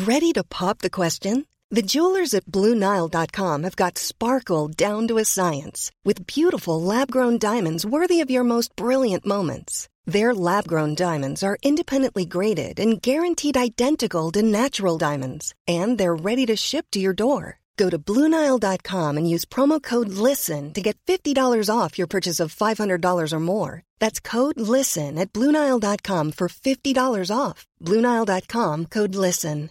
Ready to pop the question? The jewelers at BlueNile.com have got sparkle down to a science with beautiful lab-grown diamonds worthy of your most brilliant moments. Their lab-grown diamonds are independently graded and guaranteed identical to natural diamonds, and they're ready to ship to your door. Go to BlueNile.com and use promo code LISTEN to get $50 off your purchase of $500 or more. That's code LISTEN at BlueNile.com for $50 off. BlueNile.com, code LISTEN.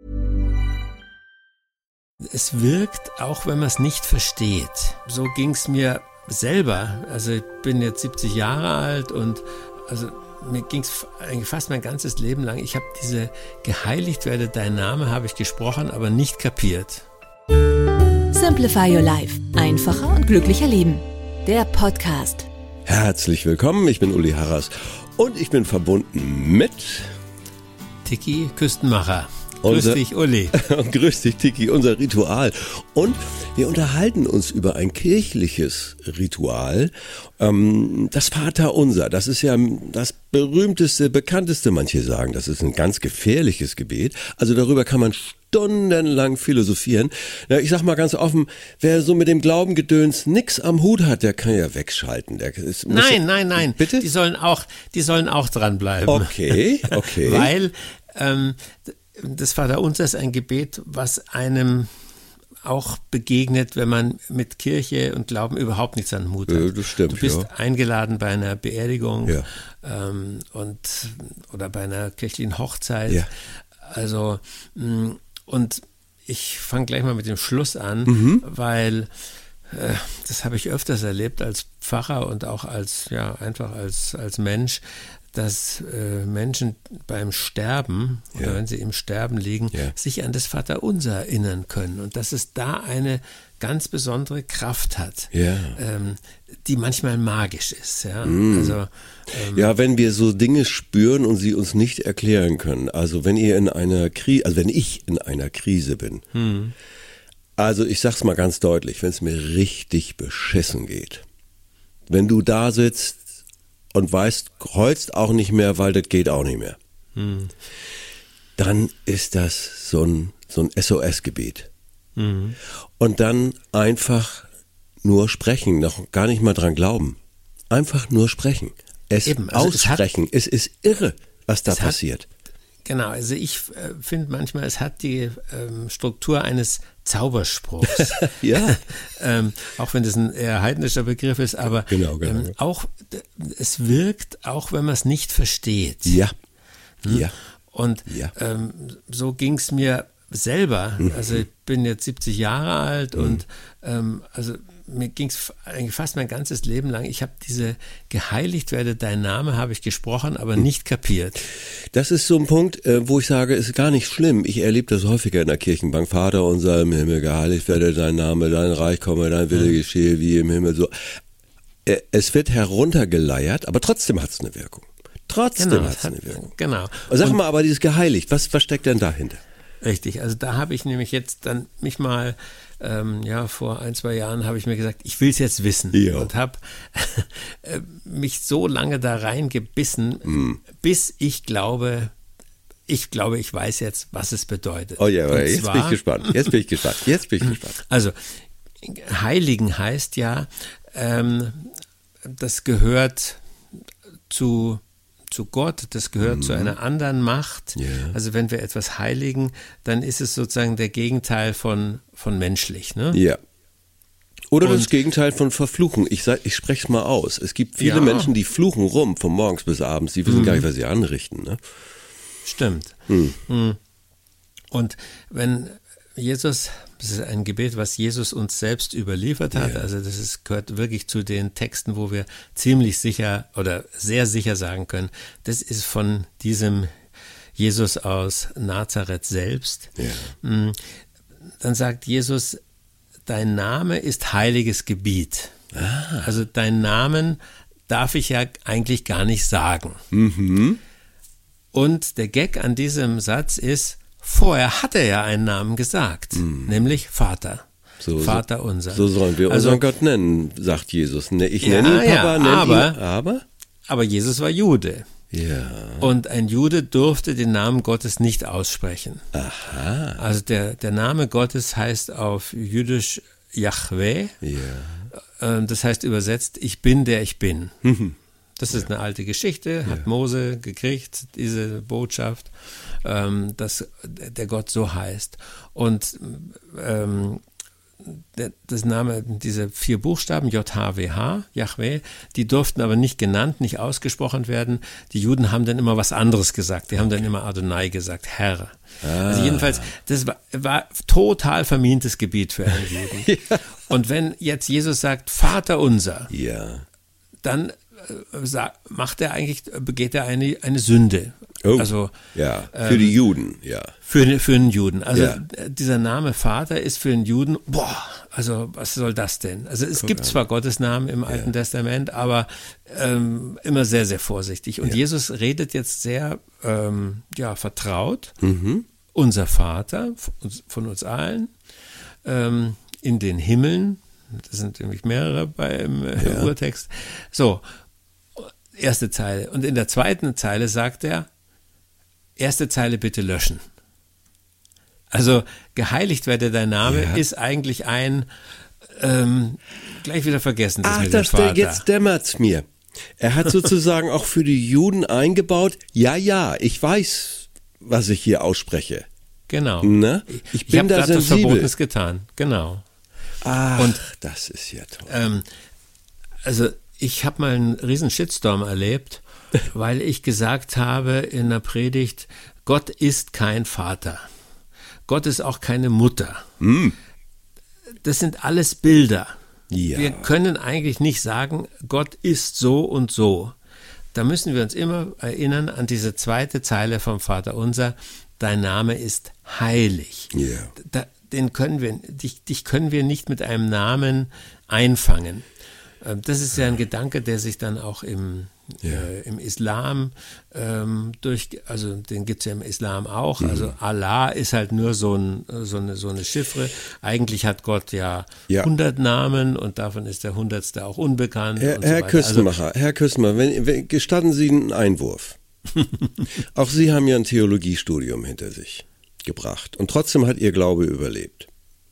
Es wirkt, auch wenn man es nicht versteht. So ging es mir selber. Also ich bin jetzt 70 Jahre alt und also mir ging es eigentlich fast mein ganzes Leben lang. Ich habe diese geheiligt werde dein Name, habe ich gesprochen, aber nicht kapiert. Simplify Your Life. Einfacher und glücklicher leben. Der Podcast. Herzlich willkommen, ich bin Uli Harras und ich bin verbunden mit Tiki Küstenmacher. Grüß dich, Uli. Grüß dich, Tiki, unser Ritual. Und wir unterhalten uns über ein kirchliches Ritual, das Vaterunser. Das ist ja das berühmteste, bekannteste, manche sagen, das ist ein ganz gefährliches Gebet. Also darüber kann man stundenlang philosophieren. Ja, ich sag mal ganz offen, wer so mit dem Glaubengedöns nix am Hut hat, der kann ja wegschalten. Nein. Bitte? Die sollen auch dranbleiben. Okay. Weil das Vaterunser ist ein Gebet, was einem auch begegnet, wenn man mit Kirche und Glauben überhaupt nichts an den Hut hat. Das stimmt, du bist eingeladen bei einer Beerdigung oder bei einer kirchlichen Hochzeit. Ja. Also, und ich fange gleich mal mit dem Schluss an, weil das habe ich öfters erlebt als Pfarrer und auch als Mensch, dass Menschen beim Sterben oder wenn sie im Sterben liegen, sich an das Vaterunser erinnern können und dass es da eine ganz besondere Kraft hat, die manchmal magisch ist. Ja? Also, wenn wir so Dinge spüren und sie uns nicht erklären können. Also wenn ihr wenn ich in einer Krise bin, also ich sag's mal ganz deutlich, wenn es mir richtig beschissen geht, wenn du da sitzt und weißt, kreuzt auch nicht mehr, weil das geht auch nicht mehr. Dann ist das so ein SOS-Gebet. Und dann einfach nur sprechen, noch gar nicht mal dran glauben. Einfach nur sprechen. Aussprechen. Es ist irre, was da passiert. Genau, also ich finde manchmal, es hat die Struktur eines Zauberspruchs. Ja. Auch wenn das ein eher heidnischer Begriff ist, aber genau. Auch es wirkt, auch wenn man es nicht versteht. Ja. Und so ging es mir selber. Also ich bin jetzt 70 Jahre alt und also mir ging es eigentlich fast mein ganzes Leben lang. Ich habe diese geheiligt werde dein Name, habe ich gesprochen, aber nicht kapiert. Das ist so ein Punkt, wo ich sage, ist gar nicht schlimm. Ich erlebe das häufiger in der Kirchenbank. Vater unser im Himmel, geheiligt werde dein Name, dein Reich komme, dein Wille geschehe wie im Himmel. So. Es wird heruntergeleiert, aber trotzdem hat es eine Wirkung. Genau. Sag mal, aber dieses geheiligt, was steckt denn dahinter? Richtig, also da habe ich nämlich jetzt dann mich mal, vor 1-2 Jahren habe ich mir gesagt, ich will es jetzt wissen und habe mich so lange da reingebissen, bis ich glaube, ich weiß jetzt, was es bedeutet. Oh ja, jetzt bin ich gespannt. Also, Heiligen heißt ja, das gehört zu Gott, das gehört zu einer anderen Macht. Yeah. Also wenn wir etwas heiligen, dann ist es sozusagen der Gegenteil von menschlich. Ne? Ja. Oder das Gegenteil von verfluchen. Ich spreche es mal aus. Es gibt viele Menschen, die fluchen rum von morgens bis abends. Die wissen gar nicht, was sie anrichten. Ne? Stimmt. Und wenn Jesus, das ist ein Gebet, was Jesus uns selbst überliefert hat, also das gehört wirklich zu den Texten, wo wir ziemlich sicher oder sehr sicher sagen können, das ist von diesem Jesus aus Nazareth selbst. Ja. Dann sagt Jesus, dein Name ist heiliges Gebiet. Also deinen Namen darf ich ja eigentlich gar nicht sagen. Und der Gag an diesem Satz ist, vorher hat er ja einen Namen gesagt, nämlich Vater. Vater unser. So sollen wir unseren Gott nennen, sagt Jesus. Ich nenne ihn Papa, aber Jesus war Jude. Ja. Und ein Jude durfte den Namen Gottes nicht aussprechen. Aha. Also der Name Gottes heißt auf Jüdisch Yahweh. Ja. Das heißt übersetzt, ich bin, der ich bin. Das ist eine alte Geschichte, hat Mose gekriegt, diese Botschaft, dass der Gott so heißt. Und das Name, diese 4 Buchstaben, JHWH, Yahweh, die durften aber nicht genannt, nicht ausgesprochen werden. Die Juden haben dann immer was anderes gesagt. Die haben dann immer Adonai gesagt, Herr. Also jedenfalls, das war total vermintes Gebiet für einen Juden. Und wenn jetzt Jesus sagt, Vater unser, dann begeht er eine Sünde. Oh, also, für die Juden, Für einen Juden. Also dieser Name Vater ist für einen Juden, also was soll das denn? Also es gibt zwar Gottes Namen im Alten Testament, aber immer sehr, sehr vorsichtig. Und Jesus redet jetzt sehr vertraut, unser Vater von uns allen, in den Himmeln, das sind nämlich mehrere im Urtext. So, erste Zeile. Und in der zweiten Zeile sagt er, erste Zeile bitte löschen. Also geheiligt werde dein Name ist eigentlich ein gleich wieder vergessen. Jetzt dämmert's mir. Er hat sozusagen auch für die Juden eingebaut, ich weiß, was ich hier ausspreche. Genau. Ne? Ich bin da sensibel. Was Verbotenes getan. Genau. Und das ist ja toll. Also ich habe mal einen riesen Shitstorm erlebt, weil ich gesagt habe in der Predigt, Gott ist kein Vater. Gott ist auch keine Mutter. Das sind alles Bilder. Ja. Wir können eigentlich nicht sagen, Gott ist so und so. Da müssen wir uns immer erinnern an diese zweite Zeile vom Vaterunser, dein Name ist heilig. Ja. Dich können wir nicht mit einem Namen einfangen. Das ist ja ein Gedanke, der sich dann auch im Islam also den gibt es ja im Islam auch. Also Allah ist halt nur so eine Chiffre. Eigentlich hat Gott 100 Namen und davon ist der 100. auch unbekannt. Herr Küstenmacher, gestatten Sie einen Einwurf. Auch Sie haben ja ein Theologiestudium hinter sich gebracht und trotzdem hat Ihr Glaube überlebt.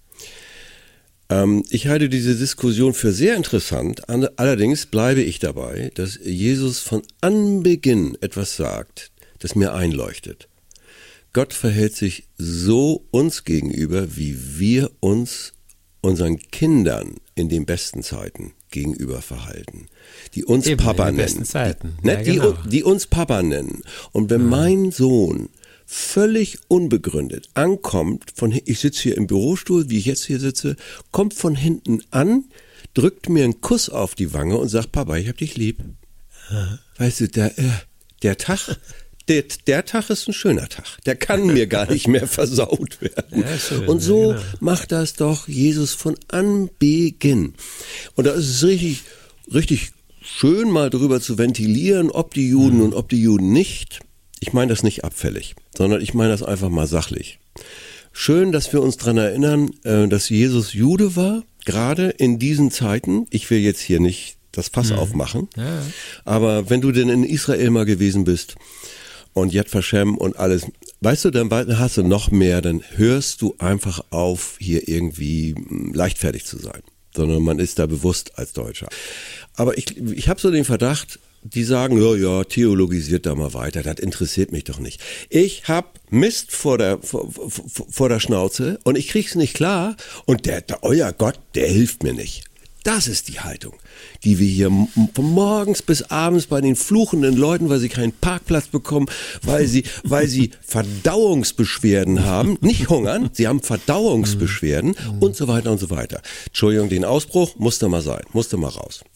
Ich halte diese Diskussion für sehr interessant, allerdings bleibe ich dabei, dass Jesus von Anbeginn etwas sagt, das mir einleuchtet. Gott verhält sich so uns gegenüber, wie wir uns unseren Kindern in den besten Zeiten gegenüber verhalten, die uns Papa nennen. Besten Zeiten. Die uns Papa nennen. Und wenn mein Sohn völlig unbegründet ankommt, ich sitze hier im Bürostuhl, wie ich jetzt hier sitze, kommt von hinten an, drückt mir einen Kuss auf die Wange und sagt, Papa, ich hab dich lieb. Weißt du, der Tag ist ein schöner Tag. Der kann mir gar nicht mehr versaut werden. Ja, schön, und so macht das doch Jesus von Anbeginn. Und da ist es richtig schön, mal drüber zu ventilieren, ob die Juden und ob die Juden nicht. Ich meine das nicht abfällig, sondern ich meine das einfach mal sachlich. Schön, dass wir uns daran erinnern, dass Jesus Jude war, gerade in diesen Zeiten. Ich will jetzt hier nicht das Fass aufmachen, aber wenn du denn in Israel mal gewesen bist und Yad Vashem und alles, weißt du, dann hast du noch mehr, dann hörst du einfach auf, hier irgendwie leichtfertig zu sein, sondern man ist da bewusst als Deutscher. Aber ich habe so den Verdacht, die sagen, theologisiert da mal weiter, das interessiert mich doch nicht. Ich hab Mist vor der Schnauze und ich krieg's nicht klar und euer Gott, der hilft mir nicht. Das ist die Haltung, die wir hier von morgens bis abends bei den fluchenden Leuten, weil sie keinen Parkplatz bekommen, weil sie Verdauungsbeschwerden haben, nicht hungern, sie haben Verdauungsbeschwerden und so weiter und so weiter. Entschuldigung, den Ausbruch musste mal sein, musste mal raus.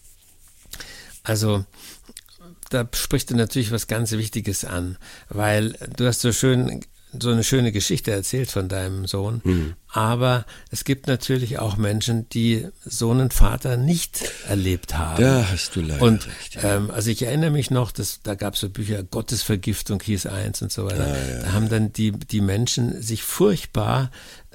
Also da sprichst du natürlich was ganz Wichtiges an, weil du hast so eine schöne Geschichte erzählt von deinem Sohn, aber es gibt natürlich auch Menschen, die so einen Vater nicht erlebt haben. Da hast du leider recht. Also ich erinnere mich noch, da gab es so Bücher, Gottesvergiftung hieß eins und so weiter. Da haben dann die Menschen sich furchtbar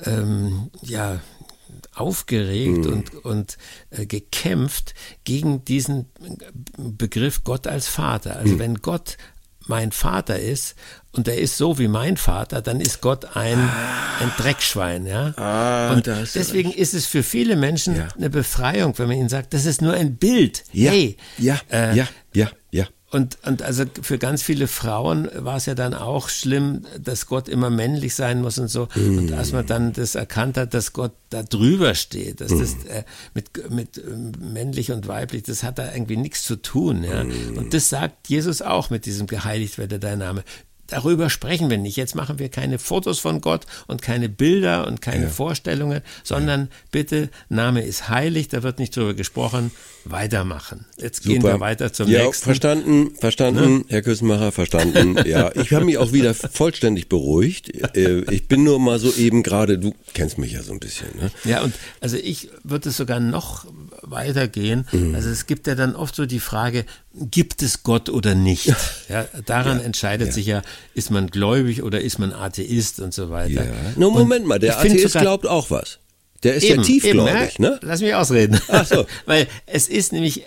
aufgeregt und gekämpft gegen diesen Begriff Gott als Vater. Also wenn Gott mein Vater ist und er ist so wie mein Vater, dann ist Gott ein Dreckschwein. Ja? Und deswegen ist es für viele Menschen eine Befreiung, wenn man ihnen sagt, das ist nur ein Bild. Ja, hey, ja. Und also für ganz viele Frauen war es ja dann auch schlimm, dass Gott immer männlich sein muss und so. Und als man dann das erkannt hat, dass Gott da drüber steht, dass das mit männlich und weiblich, das hat da irgendwie nichts zu tun. Ja? Und das sagt Jesus auch mit diesem geheiligt werde dein Name. Darüber sprechen wir nicht. Jetzt machen wir keine Fotos von Gott und keine Bilder und keine Vorstellungen, sondern bitte, Name ist heilig, da wird nicht drüber gesprochen, weitermachen. Jetzt gehen wir weiter zum nächsten. Verstanden, ne? Herr Küssenmacher, verstanden. Ja, ich habe mich auch wieder vollständig beruhigt. Ich bin nur mal so eben gerade, du kennst mich ja so ein bisschen. Ne? Ja, und also ich würde es sogar noch weitergehen. Also es gibt ja dann oft so die Frage, gibt es Gott oder nicht? Ja, daran entscheidet sich ja, ist man gläubig oder ist man Atheist und so weiter. Ja. No, Moment mal, der Atheist glaubt auch was. Der ist ja tiefgläubig, ne? Lass mich ausreden. Ach so. Weil es ist nämlich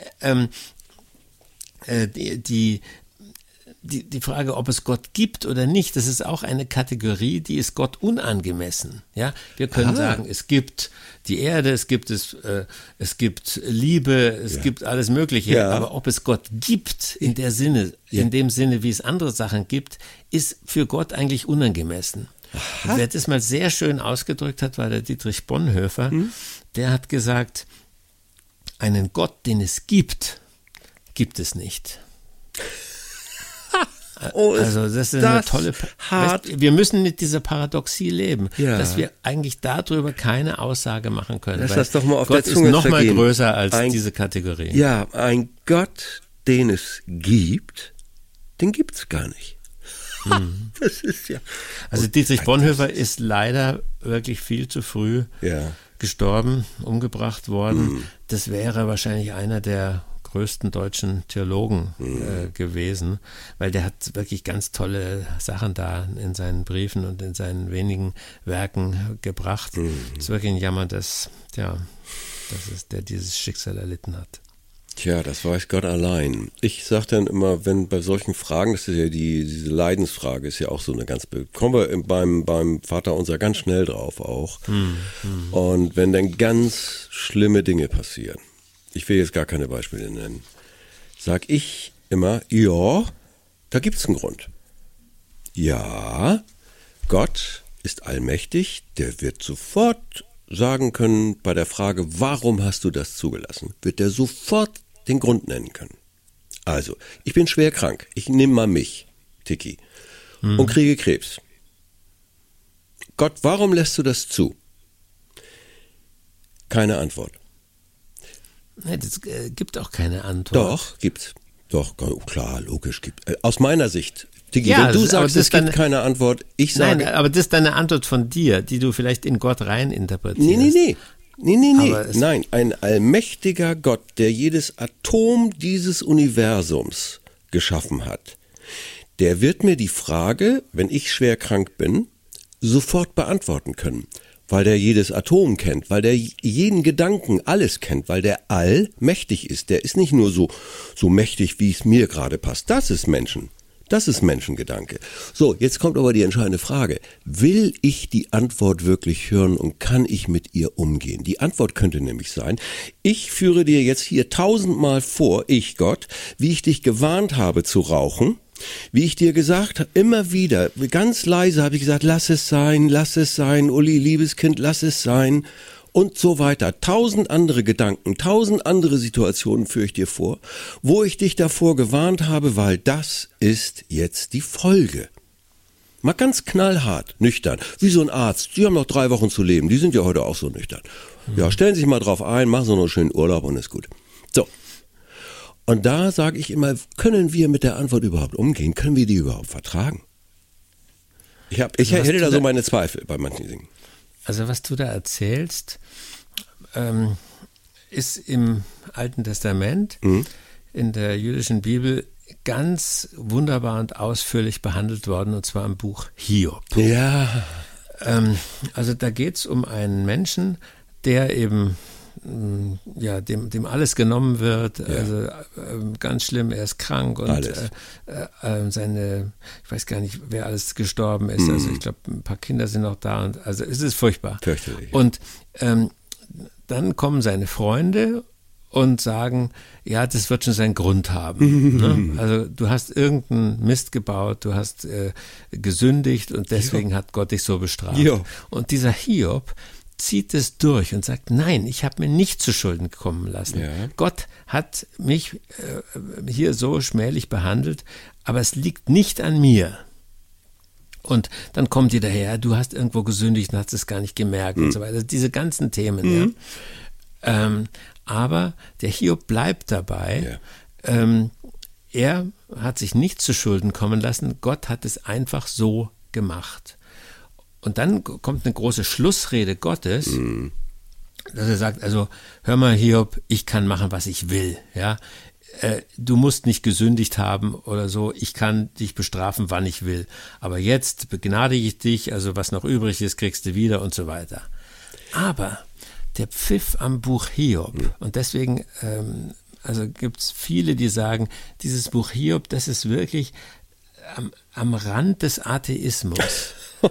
die Frage, ob es Gott gibt oder nicht, das ist auch eine Kategorie, die ist Gott unangemessen. Ja, wir können sagen, es gibt die Erde, es gibt Liebe, es gibt alles Mögliche. Aber ob es Gott gibt in dem Sinne, wie es andere Sachen gibt, ist für Gott eigentlich unangemessen. Und wer das mal sehr schön ausgedrückt hat, war der Dietrich Bonhoeffer. Der hat gesagt, einen Gott, den es gibt, gibt es nicht. Also das ist eine tolle, wir müssen mit dieser Paradoxie leben, dass wir eigentlich darüber keine Aussage machen können. Lass das doch mal auf Gott der Zunge ist noch mal zergehen. Größer als diese Kategorie. Ja, ein Gott, den es gibt, den gibt's gar nicht. Das ist ja. Also Dietrich Bonhoeffer ist leider wirklich viel zu früh gestorben, umgebracht worden. Das wäre wahrscheinlich einer der größten deutschen Theologen gewesen, weil der hat wirklich ganz tolle Sachen da in seinen Briefen und in seinen wenigen Werken gebracht. Es ist wirklich ein Jammer, dass der dieses Schicksal erlitten hat. Tja, das weiß Gott allein. Ich sage dann immer, wenn bei solchen Fragen, das ist ja diese Leidensfrage, ist ja auch so eine kommen wir beim Vaterunser ganz schnell drauf auch. Und wenn dann ganz schlimme Dinge passieren, ich will jetzt gar keine Beispiele nennen, sag ich immer, ja, da gibt's einen Grund. Ja, Gott ist allmächtig, der wird sofort sagen können, bei der Frage, warum hast du das zugelassen, wird der sofort den Grund nennen können. Also, ich bin schwer krank, ich nehme mal mich, Tiki, und kriege Krebs. Gott, warum lässt du das zu? Keine Antwort. Nee, das gibt auch keine Antwort. Doch, gibt's. Doch, klar, logisch gibt. Aus meiner Sicht, Tiki, wenn du sagst, es gibt keine Antwort, ich sage... Nein, aber das ist deine Antwort von dir, die du vielleicht in Gott rein interpretierst. Nee. Nein, ein allmächtiger Gott, der jedes Atom dieses Universums geschaffen hat, der wird mir die Frage, wenn ich schwer krank bin, sofort beantworten können. Weil der jedes Atom kennt, weil der jeden Gedanken, alles kennt, weil der allmächtig ist. Der ist nicht nur so mächtig, wie es mir gerade passt. Das ist Menschengedanke. So, jetzt kommt aber die entscheidende Frage. Will ich die Antwort wirklich hören und kann ich mit ihr umgehen? Die Antwort könnte nämlich sein, ich führe dir jetzt hier 1000-mal vor, ich Gott, wie ich dich gewarnt habe zu rauchen, wie ich dir gesagt habe, immer wieder, ganz leise habe ich gesagt, lass es sein, Uli, liebes Kind, lass es sein und so weiter. 1000 andere Gedanken, 1000 andere Situationen führe ich dir vor, wo ich dich davor gewarnt habe, weil das ist jetzt die Folge. Mal ganz knallhart, nüchtern, wie so ein Arzt, die haben noch 3 Wochen zu leben, die sind ja heute auch so nüchtern. Ja, stellen Sie sich mal drauf ein, machen Sie noch einen schönen Urlaub und ist gut. So. Und da sage ich immer, können wir mit der Antwort überhaupt umgehen? Können wir die überhaupt vertragen? Ich hätte da so meine Zweifel bei manchen Dingen. Also was du da erzählst, ist im Alten Testament, in der jüdischen Bibel, ganz wunderbar und ausführlich behandelt worden, und zwar im Buch Hiob. Ja. Also da geht es um einen Menschen, der eben dem alles genommen wird, also ganz schlimm, er ist krank und ich weiß gar nicht, wer alles gestorben ist, also ich glaube, ein paar Kinder sind noch da und also es ist furchtbar. Fürchterlich. Und dann kommen seine Freunde und sagen, ja, das wird schon seinen Grund haben. Ne? Also du hast irgendeinen Mist gebaut, du hast gesündigt und deswegen hat Gott dich so bestraft. Ja. Und dieser Hiob zieht es durch und sagt, nein, ich habe mir nicht zu Schulden kommen lassen. Ja. Gott hat mich hier so schmählich behandelt, aber es liegt nicht an mir. Und dann kommt die daher, du hast irgendwo gesündigt und hast es gar nicht gemerkt und so weiter. Diese ganzen Themen, ja. Aber der Hiob bleibt dabei. Ja. Er hat sich nicht zu Schulden kommen lassen. Gott hat es einfach so gemacht. Und dann kommt eine große Schlussrede Gottes, dass er sagt, also hör mal Hiob, ich kann machen, was ich will. Ja? Du musst nicht gesündigt haben oder so, ich kann dich bestrafen, wann ich will. Aber jetzt begnadige ich dich, also was noch übrig ist, kriegst du wieder und so weiter. Aber der Pfiff am Buch Hiob, und deswegen also gibt es viele, die sagen, dieses Buch Hiob, das ist wirklich am Rand des Atheismus,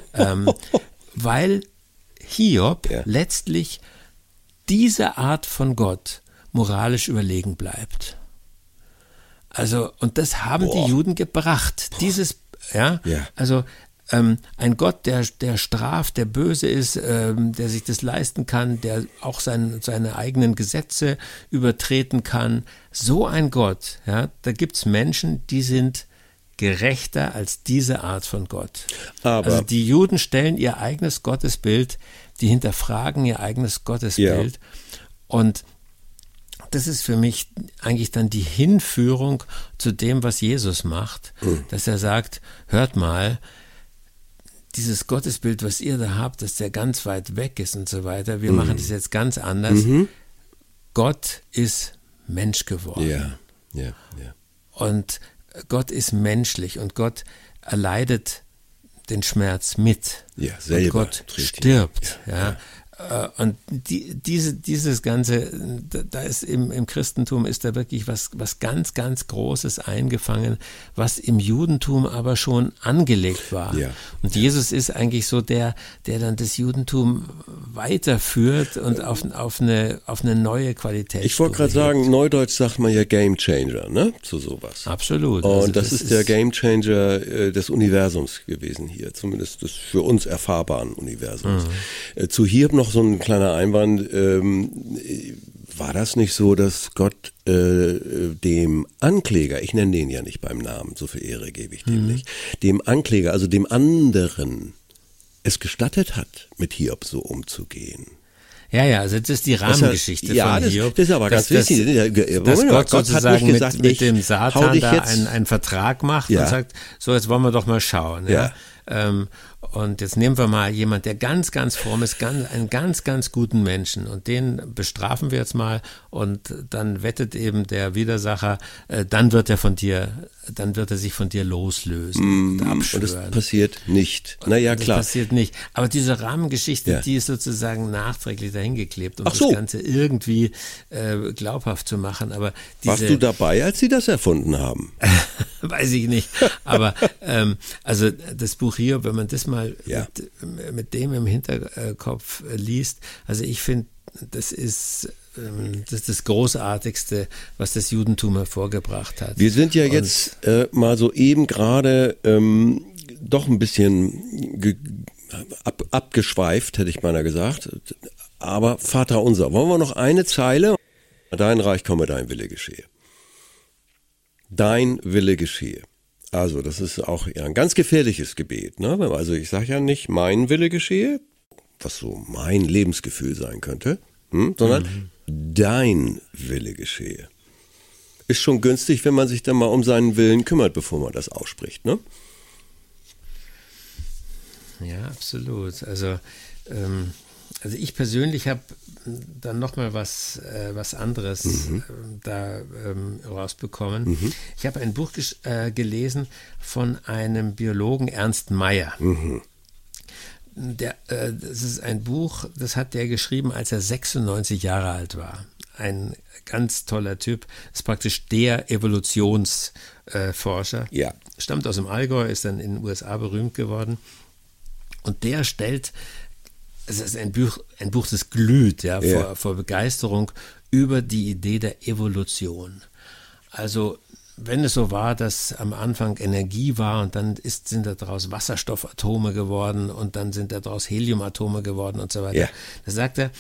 weil Hiob letztlich dieser Art von Gott moralisch überlegen bleibt. Also, und das haben die Juden gebracht. Dieses, also ein Gott, der straft, der böse ist, der sich das leisten kann, der auch seine eigenen Gesetze übertreten kann. So ein Gott, ja, da gibt es Menschen, die sind gerechter als diese Art von Gott. Aber also die Juden stellen ihr eigenes Gottesbild, die hinterfragen ihr eigenes Gottesbild. Und das ist für mich eigentlich dann die Hinführung zu dem, was Jesus macht, dass er sagt, hört mal, dieses Gottesbild, was ihr da habt, dass der ganz weit weg ist und so weiter, wir machen das jetzt ganz anders. Gott ist Mensch geworden. Und Gott ist menschlich und Gott erleidet den Schmerz mit. Selber. Und Gott stirbt. Und dieses Ganze, da ist im Christentum ist da wirklich was ganz, ganz Großes eingefangen, was im Judentum aber schon angelegt war. Und Jesus ist eigentlich so der dann das Judentum weiterführt und auf eine neue Qualität. Ich wollte gerade sagen, neudeutsch sagt man ja Game Changer, ne? Zu sowas. Absolut. Und also das ist der Game Changer des Universums gewesen hier, zumindest des für uns erfahrbaren Universums. Zu Hiob noch so ein kleiner Einwand, war das nicht so, dass Gott dem Ankläger, ich nenne den ja nicht beim Namen, so viel Ehre gebe ich dem nicht, dem Ankläger, also dem anderen, es gestattet hat, mit Hiob so umzugehen? Ja, also das ist die Rahmengeschichte von Hiob. Das ist aber ganz wichtig. Dass Gott sozusagen hat nicht gesagt, mit dem Satan da einen Vertrag macht und sagt, so jetzt wollen wir doch mal schauen. Und jetzt nehmen wir mal jemand, der ganz, ganz fromm ist, einen ganz, ganz guten Menschen und den bestrafen wir jetzt mal und dann wettet eben der Widersacher, dann wird er sich von dir loslösen und abschwören. Und das passiert nicht. Naja, klar. Das passiert nicht. Aber diese Rahmengeschichte, die ist sozusagen nachträglich dahingeklebt, um das Ganze irgendwie glaubhaft zu machen. Aber warst du dabei, als sie das erfunden haben? Weiß ich nicht. Aber also das Buch hier, wenn man das mal mit dem im Hinterkopf liest, also ich finde, das ist das Großartigste, was das Judentum hervorgebracht hat. Wir sind ja jetzt mal so eben gerade doch ein bisschen abgeschweift, hätte ich beinahe gesagt. Aber Vater unser, wollen wir noch eine Zeile? Dein Reich komme, dein Wille geschehe. Dein Wille geschehe. Also das ist auch ein ganz gefährliches Gebet. Ne? Also ich sage ja nicht, mein Wille geschehe, was so mein Lebensgefühl sein könnte, sondern dein Wille geschehe. Ist schon günstig, wenn man sich dann mal um seinen Willen kümmert, bevor man das ausspricht, ne? Ja, absolut. Also ich persönlich habe dann nochmal was anderes da rausbekommen. Ich habe ein Buch gelesen von einem Biologen, Ernst Mayr. das ist ein Buch, das hat der geschrieben, als er 96 Jahre alt war. Ein ganz toller Typ, ist praktisch der Evolutionsforscher. Ja. Stammt aus dem Allgäu, ist dann in den USA berühmt geworden. Und der stellt, es ist ein Buch, das glüht vor Begeisterung über die Idee der Evolution. Also wenn es so war, dass am Anfang Energie war und dann sind daraus Wasserstoffatome geworden und dann sind daraus Heliumatome geworden und so weiter. Ja. Da sagt er,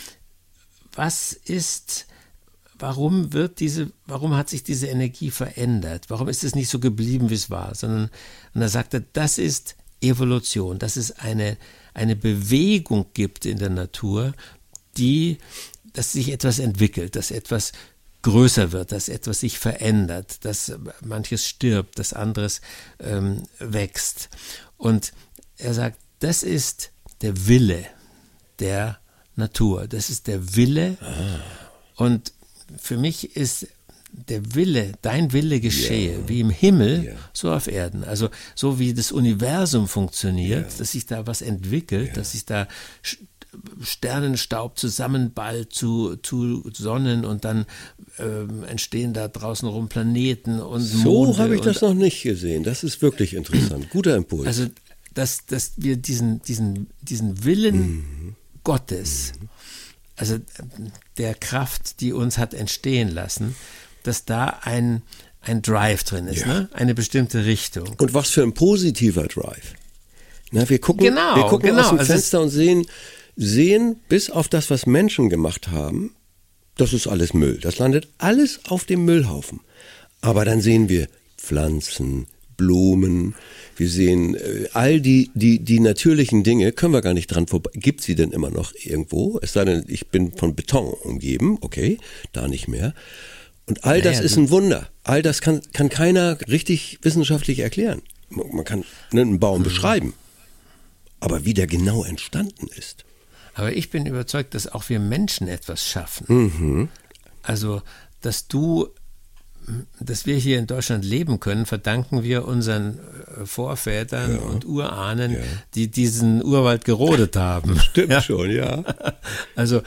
warum hat sich diese Energie verändert? Warum ist es nicht so geblieben, wie es war? Und da sagt er, das ist Evolution, dass es eine Bewegung gibt in der Natur, dass sich etwas entwickelt, dass etwas größer wird, dass etwas sich verändert, dass manches stirbt, dass anderes wächst. Und er sagt, das ist der Wille der Natur, das ist der Wille. Und für mich ist der Wille, dein Wille geschehe, wie im Himmel, so auf Erden. Also so wie das Universum funktioniert, dass sich da was entwickelt, dass sich da Sternenstaub zusammenballt zu Sonnen und dann entstehen da draußen rum Planeten und Monde. So habe ich das noch nicht gesehen. Das ist wirklich interessant. Guter Impuls. Also, dass wir diesen Willen Gottes, also der Kraft, die uns hat entstehen lassen, dass da ein Drive drin ist, ne? Eine bestimmte Richtung. Und was für ein positiver Drive. Na, wir gucken aus dem Fenster und sehen bis auf das, was Menschen gemacht haben, das ist alles Müll. Das landet alles auf dem Müllhaufen. Aber dann sehen wir Pflanzen, Blumen, wir sehen all die natürlichen Dinge, können wir gar nicht dran vorbei. Gibt sie denn immer noch irgendwo? Es sei denn, ich bin von Beton umgeben, okay, da nicht mehr. Und all das ist ein Wunder. All das kann keiner richtig wissenschaftlich erklären. Man kann einen Baum beschreiben. Aber wie der genau entstanden ist. Aber ich bin überzeugt, dass auch wir Menschen etwas schaffen. Also, dass wir hier in Deutschland leben können, verdanken wir unseren Vorvätern und Urahnen, die diesen Urwald gerodet haben. Stimmt schon, ja. Also,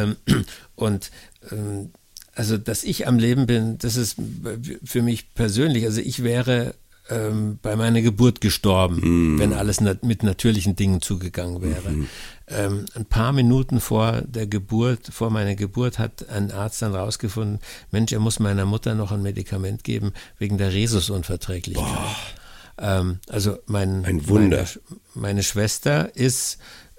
also, dass ich am Leben bin, das ist für mich persönlich, also ich wäre bei meiner Geburt gestorben, wenn alles mit natürlichen Dingen zugegangen wäre. Ein paar Minuten vor meiner Geburt hat ein Arzt dann rausgefunden, Mensch, er muss meiner Mutter noch ein Medikament geben wegen der Rhesusunverträglichkeit. Also ein Wunder. Meine Schwester ist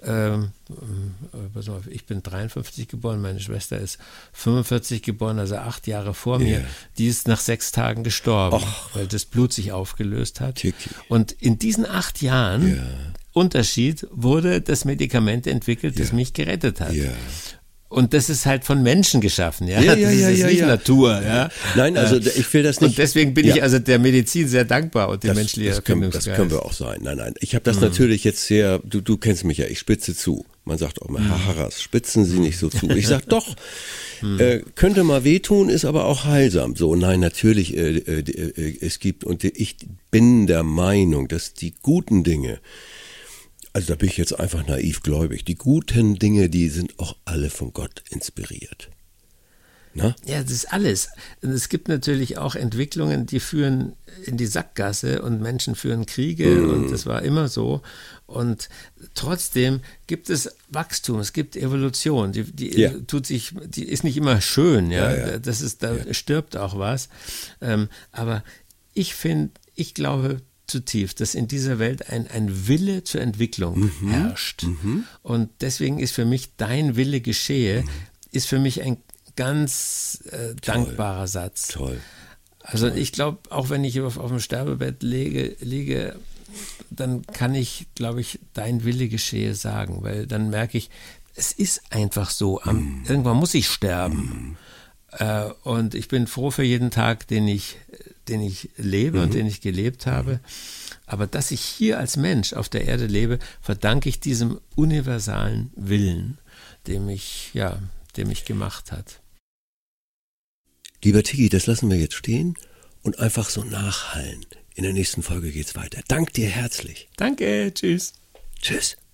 ich bin 53 geboren, meine Schwester ist 45 geboren, also 8 Jahre vor mir. Die ist nach 6 Tagen gestorben, weil das Blut sich aufgelöst hat. Und in diesen 8 Jahren Unterschied wurde das Medikament entwickelt, das mich gerettet hat. Und das ist halt von Menschen geschaffen, das ist nicht Natur. Ja. Nein, also ich will das nicht. Und deswegen bin ich also der Medizin sehr dankbar und dem menschlichen Erfindungsgeist. Das können wir auch sein. Nein. Ich habe das natürlich jetzt sehr, du kennst mich ja, ich spitze zu. Man sagt auch mal, Herr Harras, spitzen Sie nicht so zu. Ich sage doch, könnte mal wehtun, ist aber auch heilsam. So, nein, natürlich, es gibt, und ich bin der Meinung, dass die guten Dinge, also da bin ich jetzt einfach naiv gläubig. Die guten Dinge, die sind auch alle von Gott inspiriert. Na? Ja, das ist alles. Und es gibt natürlich auch Entwicklungen, die führen in die Sackgasse und Menschen führen Kriege und das war immer so. Und trotzdem gibt es Wachstum, es gibt Evolution. Die ist nicht immer schön, Das ist, da stirbt auch was. Aber ich glaube zutiefst, dass in dieser Welt ein Wille zur Entwicklung herrscht. Und deswegen ist für mich dein Wille geschehe, ist für mich ein ganz dankbarer Satz. Toll. Also ich glaube, auch wenn ich auf dem Sterbebett liege, dann kann ich, glaube ich, dein Wille geschehe sagen, weil dann merke ich, es ist einfach so, irgendwann muss ich sterben. Und ich bin froh für jeden Tag, den ich lebe und den ich gelebt habe. Aber dass ich hier als Mensch auf der Erde lebe, verdanke ich diesem universalen Willen, der mich gemacht hat. Lieber Tiggi, das lassen wir jetzt stehen und einfach so nachhallen. In der nächsten Folge geht's weiter. Dank dir herzlich. Danke, tschüss. Tschüss.